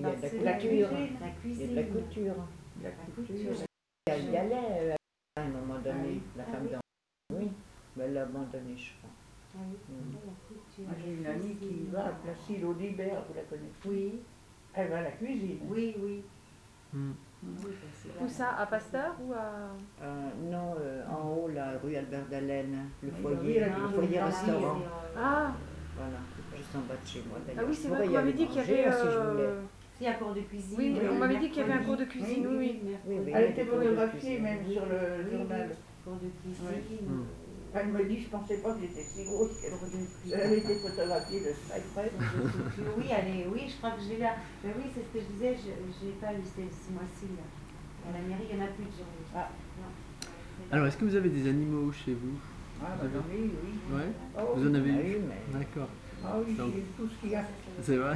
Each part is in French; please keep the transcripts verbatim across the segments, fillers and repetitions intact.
y a de la C'est couture. la cuisine. La Il y a cuisine. de la couture. La couture. Elle y allait euh, à un moment donné, Ah oui. la Ah femme oui. d'en. Oui, mais elle l'a abandonné, je crois. Ah oui. Mm. La couture. Moi, j'ai une amie qui va à Placide Audibert, vous la connaissez? Oui. Elle va à la cuisine. Oui, oui. Mm. Oui, bah, c'est Où là, ça, la à Pasteur ou à... Euh, non, euh, en haut, là, rue Albert d'Allen, le Oui, foyer, oui, le oui, foyer oui, restaurant. c'est, euh, Ah, Voilà, juste en bas de chez moi. ah d'ailleurs. oui, Je c'est pourrais vrai y qu'on m'avait aller dit qu'il y manger, avait... si je euh, voulais. Il y a un cours de cuisine. Oui, le on m'avait dit qu'il y avait un mercredi. cours de cuisine, oui, oui. Oui, oui, Elle était il y a des cours de photographiée cuisine. même sur le Oui, journal. oui, cours de cuisine. Oui. Mm. Elle me dit, je pensais pas que j'étais si grosse qu'elle Cours de cuisine. elle était photographiée de très près. Cours de couture. Oui, allez, oui, je crois que j'ai là. Ben oui, c'est ce que je disais, je n'ai pas eu ce ce mois-ci. là. À la mairie, il n'y en a plus de journée. Ah. Non. Alors, est-ce que vous avez des animaux chez vous? Ah, Vous bah avez- oui, oui. Ouais. Oh, Vous en avez Ah eu? oui, mais D'accord. Ah oui, Donc- j'ai tout ce qu'il y a. C'est vrai?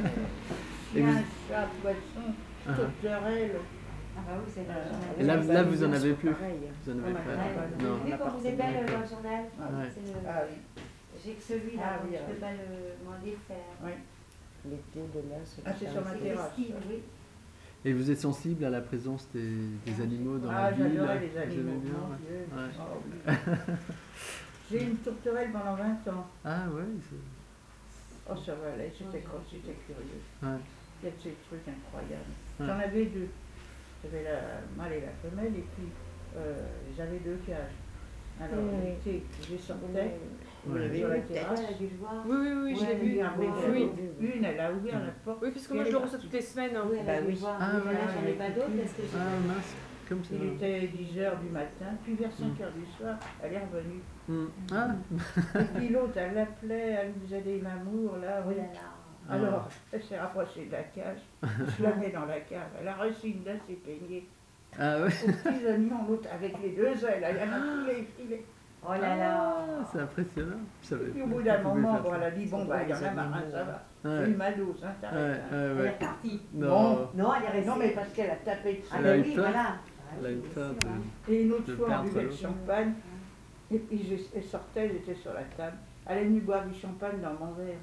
Et Chien, vous- chat, poisson, Ah. tourterelle. Ah bah oui, c'est Euh, le Et là, journal. là, vous en avez c'est plus? pareil. Vous en avez On a pas? pas. Ouais, Non. Vous avez vu comme vous êtes belle D'accord. dans le journal. Ouais. C'est le- Ah oui. J'ai que celui-là, Ah donc oui, je ne ah peux pas le m'en défaire. Oui. L'été de là, c'est Ah, c'est sur ma C'est terrasse. Christine, oui. Et vous êtes sensible à la présence des, des animaux dans Ah, la ville? j'adorais les Vous aimez animaux. bien, Mon ouais. Dieu. Ouais. Oh, oui. J'ai eu une tourterelle pendant vingt ans. Ah ouais, c'est- Oh, ça va aller, c'était gros, c'était curieux. ouais. Il y a de ces trucs incroyables. Ouais. J'en avais deux. J'avais la mâle et la femelle, et puis euh, j'avais deux cages. Alors, Oui. l'été, je les sortais Vous Ouais. l'avez sur vu la peut-être? terrasse. Ouais, elle a dû le voir. Oui, oui, oui, je l'ai Ouais, vu. elle a Regardez, vu. elle Oui. avait- Une, elle a ouvert la porte. Oui, parce que et moi, elle je le est reçois toutes les semaines. hein. Oui, elle Bah a dû oui. voir. Ah, Mais ouais, là, j'en ai ouais. pas d'autres parce que j'ai Ah pas- mince, comme ça. Il était dix heures du matin, puis vers cinq heures du soir, elle est revenue. Hmm. Ah, Et puis l'autre, elle l'appelait, elle nous faisait des mamours, là, Oh oui. là là. Alors, elle s'est rapprochée de la cage, je la mets dans la cage, elle a reçu une dent, s'est peignée. ah ouais. Aux petits oignons, l'autre avec les deux ailes, elle en a filé, filé. Oh là là. Ah, c'est impressionnant. Je savais Et puis au pas bout que d'un tu pouvais moment, faire bon, ça. elle a dit, bon, bah, il y en a marre, hein, ça va. Ouais. C'est une madouse, hein, Ouais, t'arrêtes. hein. ouais, Elle est ouais. repartie. Non. Non, elle est restée. Non, mais parce qu'elle a tapé dessus. Ah Elle a ben une oui, peur. voilà. Elle a une bien peur sûr, de- hein. Et une autre de fois, on perdre buvait le l'autre. champagne, et puis je- elle sortait, elle était sur la table. Elle est venue boire du champagne dans mon verre.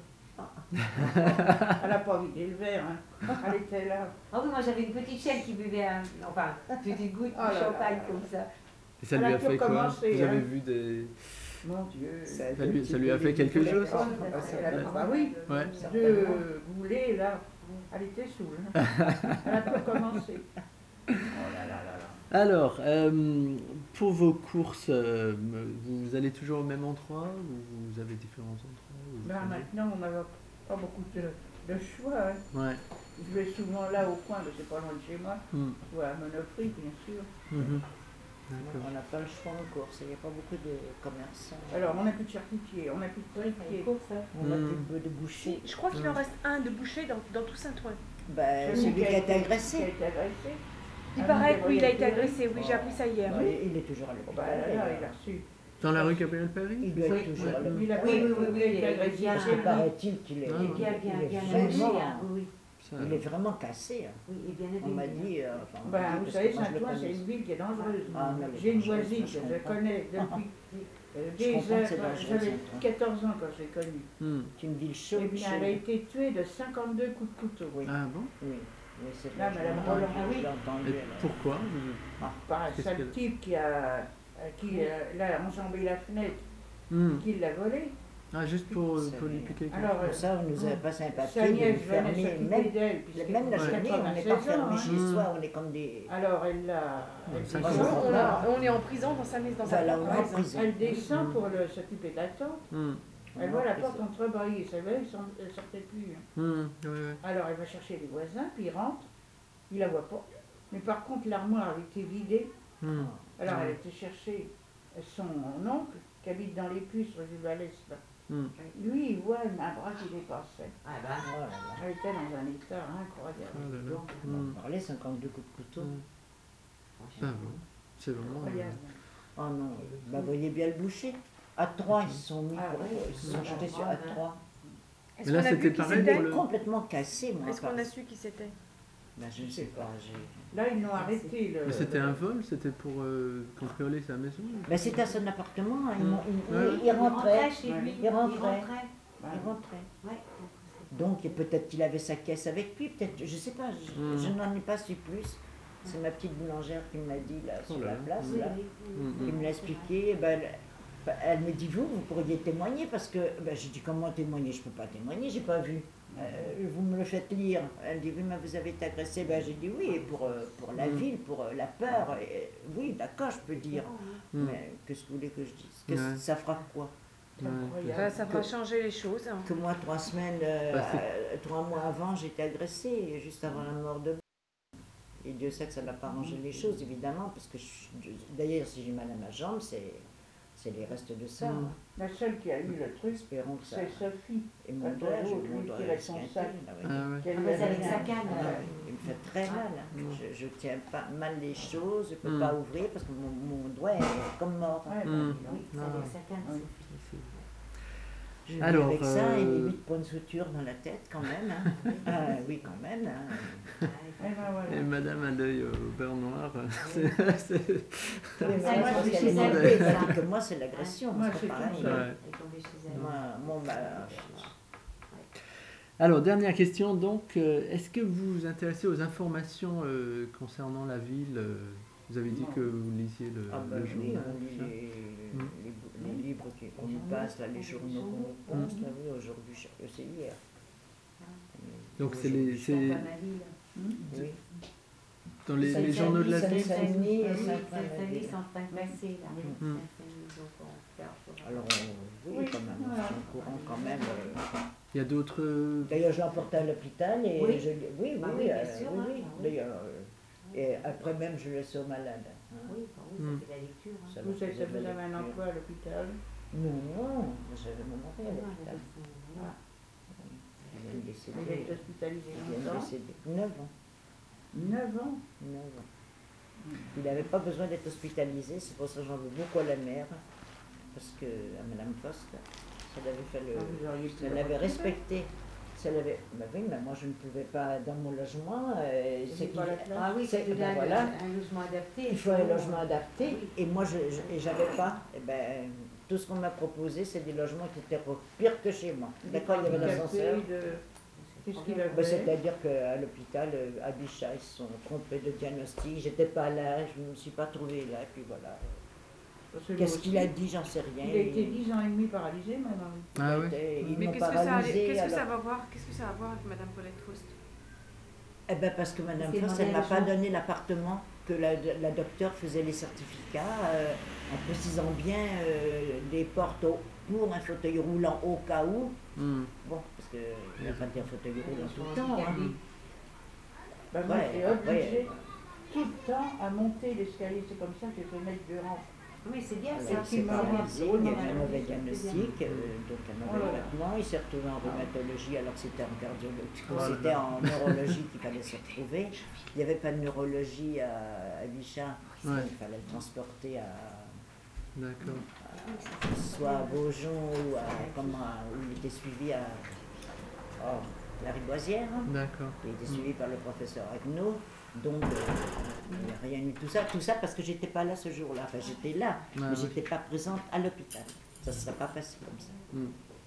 Elle n'a pas vidé le verre, hein. Elle était là. Ah oui, moi j'avais une petite chienne qui buvait un, enfin, une petite goutte Oh là de là champagne là comme ça. Et ça Elle lui a a pu fait quoi? recommencer, Vous avez hein. vu des... Mon Dieu. Ça Ça lui, ça lui a fait quelque chose? Ah, Ah, elle a- bah oui, Ouais. deux boulets là. Elle était saoule. hein. Elle a pu recommencer. Oh là là là là. Alors, euh, pour vos courses, euh, vous allez toujours au même endroit ou vous avez différents endroits ou vous Ben, changez? maintenant, on n'a pas beaucoup de, de choix. hein. Ouais. Je vais souvent là au coin, mais c'est pas loin de chez moi. Hmm. Je vois à Monoprix, bien sûr. Mhm. On D'accord. n'a pas le choix en course, il n'y a pas beaucoup de commerçants. Alors, on n'a plus de charcutier, on n'a plus de fripier. On n'a Mm. plus de bouchers. Je crois qu'il en reste un de boucher dans, dans tout Saint-Ouen. Ben, Celui celui qui a été Qui a agressé. été agressé. Il Ah, paraît vous que oui, il a voyez été le agressé. Oui, j'ai appris ça hier. Ben, il est toujours à Oh, bah, l'hôpital. là, là, d'ailleurs. il a reçu. Dans la rue Gabriel Perry? Il doit Oui, être toujours à oui. Il a l'hôpital. pas Oui, été- oui, oui, oui, il a été il est agressé. bien. Parce que paraît-il qu'il est, Ah, Il est bien, bien, il est bien vraiment, habillé, hein, oui, Ça, il est vraiment cassé. hein. oui, il est bien On m'a habillé. dit, euh, enfin, on m'a Ben, dit vous parce savez, que moi, je le Saint-Ouen, c'est connais. une ville qui est dangereuse. Ah, mais elle est J'ai une dangereuse, voisine moi, que je je comprends. connais depuis euh, Je des comprends que heures. c'est dangereux, J'avais Saint-Ouen. quatorze ans quand je l'ai connue. Hmm. C'est une ville chaude. Et bien, elle a été tuée de cinquante-deux coups de couteau. Oui, Ah bon? oui, oui, c'est Là, vrai. Madame je l'ai entendu, Roland, ah oui. je l'ai entendu, Et alors. pourquoi? Vous- Par un Qu'est-ce sale qu'elle- type qui a, euh, qui, euh, là, a enjambé la fenêtre, Hmm. qui l'a volée. Ah, juste pour, C'est pour lui vrai. piquer quelque Alors, Pour ça, on nous avait passé un Sa papier de nièce nous venait fermer. s'occuper Même, d'elle. puisqu'elle même la avait journée, on n'est pas quatre-vingt-seize ans, fermé hein. chez Mm. soi, on est comme des. Alors, elle l'a. Elle, Ça, descend, c'est On, on, là. on est en prison dans sa maison, dans sa Voilà, propre on est en maison. prison. Elle descend pour le- s'occuper de la tante. Hmm. Elle On voit est en la prison. porte entrebâillée, ça veut, elle ne sortait plus. hein. Hmm. Ouais, ouais. Alors elle va chercher les voisins, puis il rentre, il la voit pas. Mais par contre, l'armoire avait été vidée. Hmm. Alors Ouais. elle était chercher son oncle, qui habite dans les Puces, rue du Valais. là. Hmm. Lui, il voit un bras qui dépassait. Ah ben, Oh là là. Elle était dans un état Ah incroyable. là là. On Hmm. en parlait, cinquante-deux coups de couteau. Hmm. Ah franchement. bon. C'est vraiment... Incroyable. Oh non, bah, voyez bien le boucher. À trois, ils se sont mis, Ah pour- ouais. ils se sont jetés sur à trois. Est-ce Mais là, qu'on a c'était vu qui pareil c'était pour le- Complètement cassé, moi. Est-ce qu'on par- a su qui c'était? Ben, je ne sais pas. j'ai- Là, ils l'ont arrêté. Le, Mais c'était le- un vol? C'était pour euh, cambrioler sa maison? Ben, c'était à son appartement. hein, ils Mm. m'ont- ils- Ouais. il, il rentrait. chez lui. Il rentrait. Il rentrait. Ben, Il rentrait. Ouais. Donc et peut-être qu'il avait sa caisse avec lui, peut-être, je sais pas, je, Mm. je n'en ai pas su plus. C'est ma petite boulangère qui me l'a dit là sur Oh là la là. place Oui, là, oui, Mm, qui mm. me l'a expliqué. Ben, elle, elle me dit vous, vous pourriez témoigner parce que ben, j'ai dit comment témoigner, je peux pas témoigner, j'ai pas vu. Euh, vous me le faites lire. Elle dit oui mais vous avez été agressé. Ben, j'ai dit oui et pour, euh, pour la Mm. ville, pour euh, la peur. Et, oui d'accord je peux dire. Mm. Mais qu'est-ce que vous voulez que je dise que Ouais. ça fera quoi? C'est Ouais. incroyable. Ça, ça va changer les choses. hein. Que moi, trois semaines, euh, Bah, c'est- euh, trois mois avant, j'étais agressée, juste avant la mort de. Et Dieu sait que ça n'a pas arrangé les choses, évidemment, parce que je- je- d'ailleurs, si j'ai mal à ma jambe, c'est c'est les restes de ça. Mm. La seule qui a eu le truc, Espérons que ça. c'est Sophie. Et mon Quand doigt, l'autre, j'ai lui, mon qui doigt avec son esquinté, sac. là, oui. Ah ouais. qu'elle Ah, lui mais c'est avait avec mis sa un- canne. Ah, alors. il me fait très mal. hein. Mm. Je, je tiens pas mal les choses, je peux Mm. pas ouvrir parce que mon, mon doigt est comme mort. Ouais, bah, Mm. dis donc. Oui, c'est Ah. avec sa canne. Oui. Sophie. Je vis Alors, avec ça et euh, les huit points de suture dans la tête quand même. hein. Ah, oui, quand même. hein. Eh ben voilà. Et madame a l'œil au beurre noir. c'est- c'est- Oui, mais Ça, moi, moi, parce je qu'elle suis est chez tombée, elle, elle ça. dit que moi, c'est l'agression. Moi, c'est c'est pas tout pareil. ça. Ouais. Elle est tombée chez elle. Moi, mon, bah, Alors, dernière question, donc, euh, est-ce que vous vous intéressez aux informations euh, concernant la ville euh, Vous avez dit Non. que vous lisiez le, ah ben le oui, journal. on lit ça. les, Mm. les, les livres qui- qu'on nous passe, là, les journaux qu'on nous passe, là, oui, aujourd'hui, je- c'est hier. Donc, c'est les, C'est c'est pas ma ville. Hmm. Oui. dans les, Ça- les ça- journaux de la ça- ville ça- Saint-Denis et Oui, Saint-Denis. Saint-Denis sont en train de passer là. Mm. Saint-Denis, donc on regarde pour- Alors, on- oui, Oui, quand même, on voilà. est au courant quand même. euh. Il y a d'autres. euh, D'ailleurs, je l'ai emporté à l'hôpital et Oui. je, oui, oui, Bah oui, oui, bien euh, sûr, oui, hein, oui. bah oui. D'ailleurs, euh, et après même, je laisse au malade. hein. Oui, bah oui, Mm. ça fait la lecture. hein. Ça Vous me êtes, faisait de vous la avez un lecture. emploi à l'hôpital. Non, j'avais mon mari à Ah, l'hôpital. voilà. Il vient de décéder. Vous êtes hospitalisé Il vient de longtemps. décéder. neuf ans. neuf ans. neuf ans. Il n'avait pas besoin d'être hospitalisé, c'est pour ça que j'en veux beaucoup à la mère. Parce que à Madame Faust, ça l'avait fait le. Ah, vous auriez pu Ça le l'avait retrouver. respecté. Ça l'avait. Bah oui, mais moi je ne pouvais pas dans mon logement. euh, Vous c'est n'avez pas la qu'il- place. Ah oui, C'est- c'est ben là, voilà. un logement adapté. Il faut un logement adapté. Ah oui. Et moi, je je- et j'avais pas. Et ben, tout ce qu'on m'a proposé, c'est des logements qui étaient pires que chez moi. D'accord, il y avait l'ascenseur. Handicapé de- Qu'est-ce qu'il a Ben, fait? C'est-à-dire qu'à l'hôpital, euh, à Bichat, ils se sont trompés de diagnostic. J'étais pas là, je ne me suis pas trouvée là. Et puis voilà. Parce que lui Qu'est-ce aussi, qu'il a dit, j'en sais rien. Il a été dix ans et demi paralysé, mon mari. Ah oui. Et Ils Mais m'ont qu'est-ce que, ça, a- paralysé. qu'est-ce que alors- ça va voir Qu'est-ce que ça va voir avec Madame Paulette Faust? Eh ben parce que Madame C'est Faust, elle demandé m'a un pas jour. donné l'appartement que la, la docteure faisait les certificats euh, en précisant bien euh, des portes au- pour un fauteuil roulant au cas où. Hmm. Bon, parce que il n'y a pas de fauteuil roulant tout le sont temps. hein. handicapés. Ben, moi, Ouais, j'étais après, obligée tout le temps à monter l'escalier. C'est comme ça que j'ai fait mettre Durand. Oui, c'est bien Alors, ça. il s'est qui m'a paralysé, dit, il y a eu oh, un mauvais c'est bien. diagnostic, euh, donc un mauvais Oh là là. traitement. Il s'est retrouvé en rhumatologie alors que c'était en cardiologie, Oh là là. c'était en neurologie qu'il fallait se retrouver. Il n'y avait pas de neurologie à, à Bichat, Ouais. il fallait le transporter à, D'accord. soit à Beaujon ou à, comment, où il était suivi à oh, la Riboisière. hein. D'accord. Il était suivi par le professeur Agneau. Donc, euh, il n'y a rien eu tout ça. Tout ça parce que j'étais pas là ce jour-là. Enfin, j'étais là, Ah, mais oui. j'étais pas présente à l'hôpital. Ça ne serait pas facile comme ça. Hmm.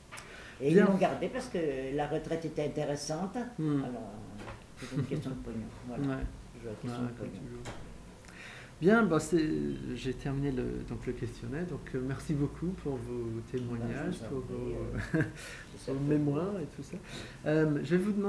Et Bien. ils l'ont gardé parce que la retraite était intéressante. Hmm. Alors, c'est une question de pognon. Voilà. Ouais. Je joue à la Ouais, question de comme pognon. toujours. Bien, bah c'est, j'ai terminé le, donc le questionnaire. Donc euh, merci beaucoup pour vos témoignages, Bah, je vous en pour prie, vos, euh, c'est ça vos que- mémoires et tout ça. Euh, je vais vous demander